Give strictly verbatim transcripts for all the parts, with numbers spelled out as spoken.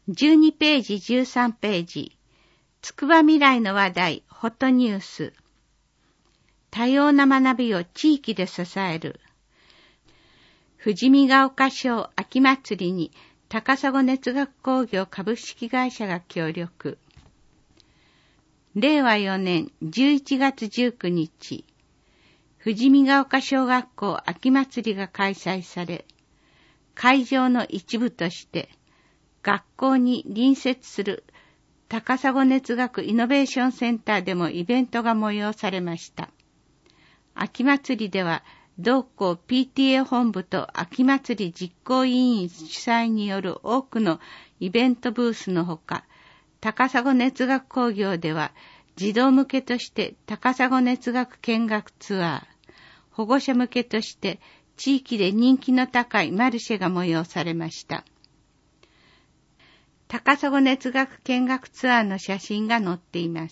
じゅうにページ、じゅうさんページ。つくば未来の話題、ホットニュース。多様な学びを地域で支える。富士見ヶ丘小秋祭りに高砂熱学工業株式会社が協力。れいわよねんじゅういちがつじゅうくにち、富士見ヶ丘小学校秋祭りが開催され、会場の一部として学校に隣接する高砂熱学イノベーションセンターでもイベントが催されました。秋祭りでは同校 ピーティーエー 本部と秋祭り実行委員主催による多くのイベントブースのほか、高砂熱学工業では児童向けとして高砂熱学見学ツアー、保護者向けとして地域で人気の高いマルシェが催されました。高砂熱学見学ツアーの写真が載っています。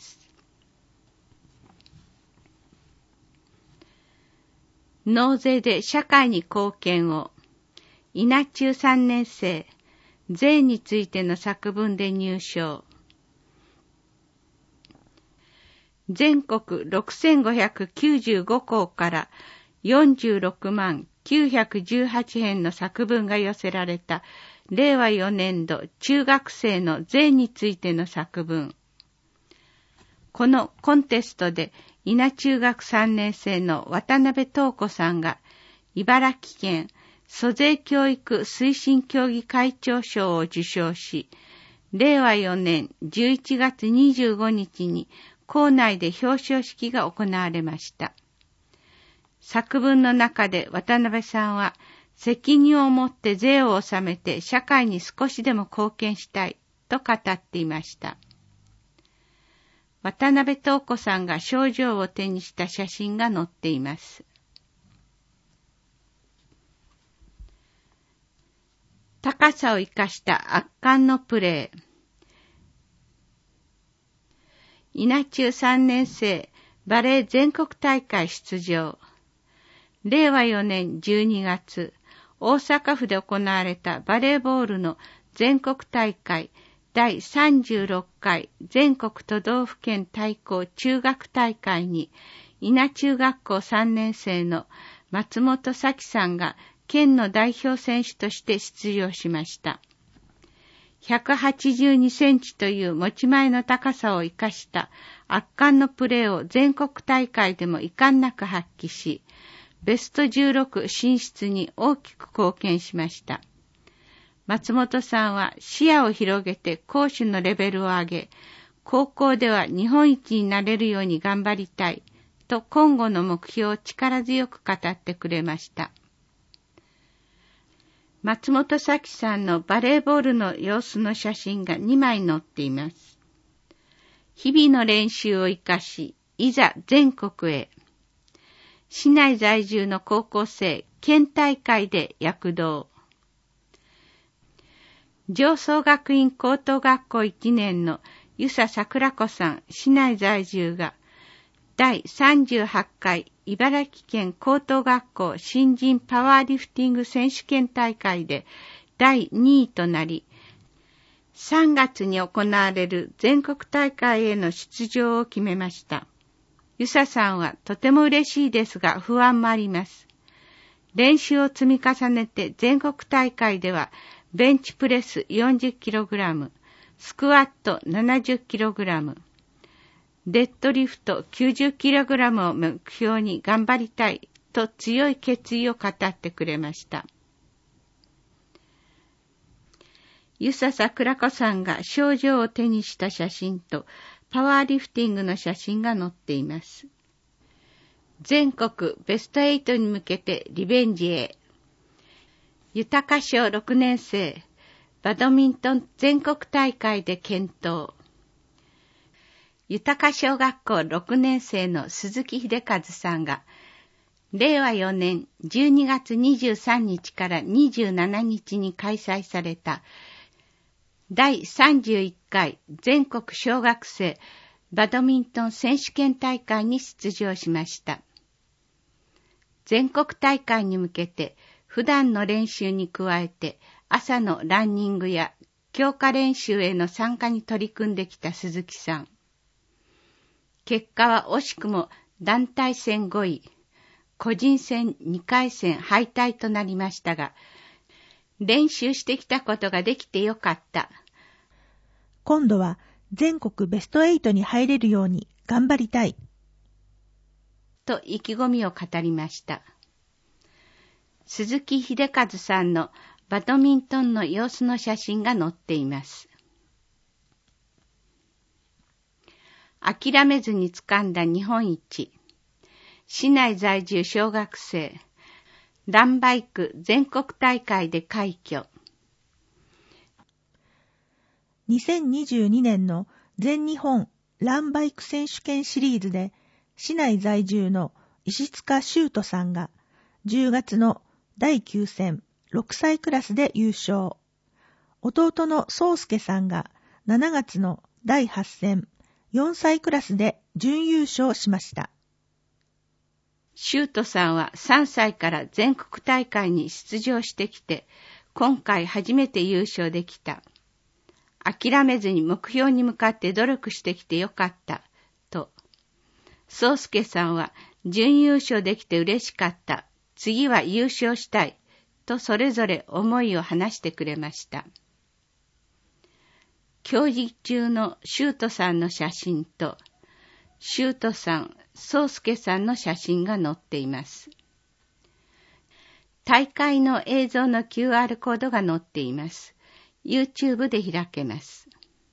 納税で社会に貢献を。稲中さんねん生、税についての作文で入賞。全国ろくせんごひゃくきゅうじゅうごこうからよんじゅうろくまんきゅうひゃくじゅうはちへんの作文が寄せられたれいわよねんど中学生の税についての作文。このコンテストで稲中学さんねん生の渡辺東子さんが茨城県租税教育推進協議会長賞を受賞し、れいわよねんじゅういちがつにじゅうごにちに校内で表彰式が行われました。作文の中で渡辺さんは、責任を持って税を納めて社会に少しでも貢献したいと語っていました。渡辺東子さんが賞状を手にした写真が載っています。高さを生かした圧巻のプレー。稲中さんねん生バレー全国大会出場。れいわよねんじゅうにがつ、大阪府で行われたバレーボールの全国大会だいさんじゅうろっかい全国都道府県対抗中学大会に稲中学校さんねん生の松本咲さんが県の代表選手として出場しました。ひゃくはちじゅうにセンチという持ち前の高さを生かした圧巻のプレーを全国大会でも遺憾なく発揮し、ベストじゅうろく進出に大きく貢献しました。松本さんは視野を広げて攻守のレベルを上げ、高校では日本一になれるように頑張りたいと今後の目標を力強く語ってくれました。松本咲さんのバレーボールの様子の写真がにまい載っています。日々の練習を生かし、いざ全国へ。市内在住の高校生、県大会で躍動。上総学院高等学校いちねんの遊佐桜子さん、市内在住が、だいさんじゅうはちかい茨城県高等学校新人パワーリフティング選手権大会でだいにいとなり、さんがつに行われる全国大会への出場を決めました。遊佐さんはとても嬉しいですが不安もあります。練習を積み重ねて全国大会ではベンチプレス よんじゅっキログラム、スクワット ななじゅっキログラム、デッドリフト きゅうじゅっキログラム を目標に頑張りたいと強い決意を語ってくれました。遊佐桜子さんが賞状を手にした写真とパワーリフティングの写真が載っています。全国ベストはちに向けてリベンジへ。豊小ろくねん生バドミントン全国大会で健闘。豊小学校ろくねん生の鈴木秀和さんが、れいわよねんじゅうにがつにじゅうさんにちからにじゅうしちにちに開催されただいさんじゅういっかい全国小学生バドミントン選手権大会に出場しました。全国大会に向けて普段の練習に加えて朝のランニングや強化練習への参加に取り組んできた鈴木さん。結果は惜しくも団体戦ごい、個人戦にかい戦敗退となりましたが、練習してきたことができてよかった。 今度は全国ベストはちに入れるように頑張りたい。 と意気込みを語りました。鈴木秀和さんのバドミントンの様子の写真が載っています。諦めずに掴んだ日本一。市内在住小学生。ランバイク全国大会で快挙。 にせんにじゅうにねんの全日本ランバイク選手権シリーズで市内在住の石塚修斗さんがじゅうがつのだいきゅう戦ろくさいクラスで優勝。弟の宗介さんがしちがつのだいはち戦よんさいクラスで準優勝しました。 修斗さんはさんさいから全国大会に出場してきて、今回初めて優勝できた。諦めずに目標に向かって努力してきてよかった、と。宗介さんは準優勝できて嬉しかった。次は優勝したい、とそれぞれ思いを話してくれました。競技中の修斗さんの写真と、修斗さん、宗介さんの写真が載っています。大会の映像の キューアール コードが載っています。YouTube で開けます。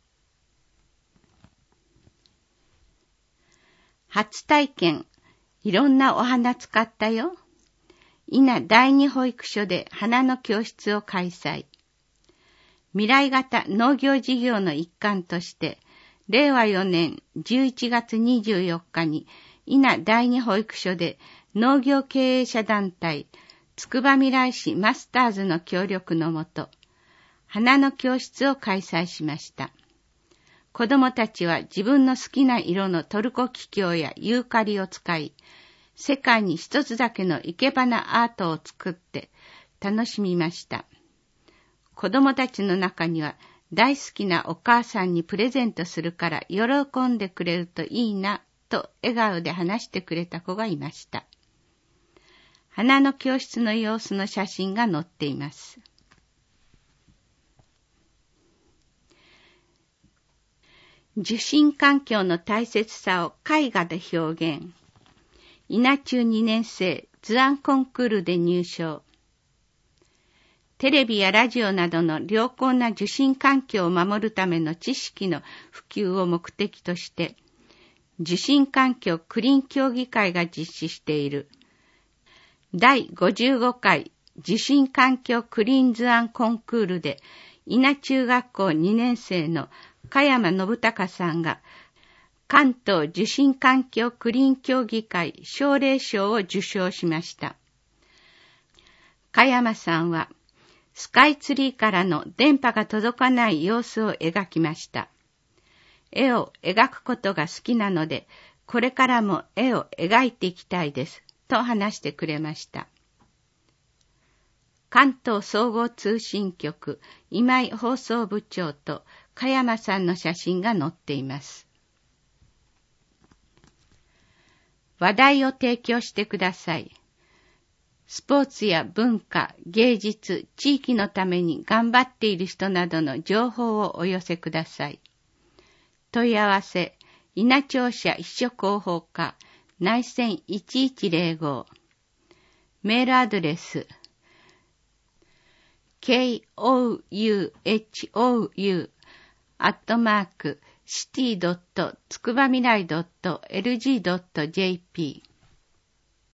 初体験、いろんなお花使ったよ。伊那第二保育所で花の教室を開催。未来型農業事業の一環として、れいわよねんじゅういちがつにじゅうよっかに伊那第二保育所で農業経営者団体つくばみらい市マスターズの協力のもと、花の教室を開催しました。子どもたちは自分の好きな色のトルコキキョウやユーカリを使い、世界に一つだけの生け花アートを作って楽しみました。子どもたちの中には大好きなお母さんにプレゼントするから喜んでくれるといいなと笑顔で話してくれた子がいました。花の教室の様子の写真が載っています。受信環境の大切さを絵画で表現。伊那中にねん生図案コンクールで入賞。テレビやラジオなどの良好な受信環境を守るための知識の普及を目的として、受信環境クリーン協議会が実施しているだいごじゅうごかい受信環境クリーン図案コンクールで、伊那中学校にねん生の加山信孝さんが関東受信環境クリーン協議会奨励賞を受賞しました。加山さんはスカイツリーからの電波が届かない様子を描きました。絵を描くことが好きなので、これからも絵を描いていきたいです、と話してくれました。関東総合通信局今井放送部長と加山さんの写真が載っています。話題を提供してください。スポーツや文化、芸術、地域のために頑張っている人などの情報をお寄せください。問い合わせ、伊那庁舎秘書広報課、内線いちいちゼロご。メールアドレス、ケーオーユーエイチオーユー アットマークシティドットつくばみらいドットエルジードットジェーピー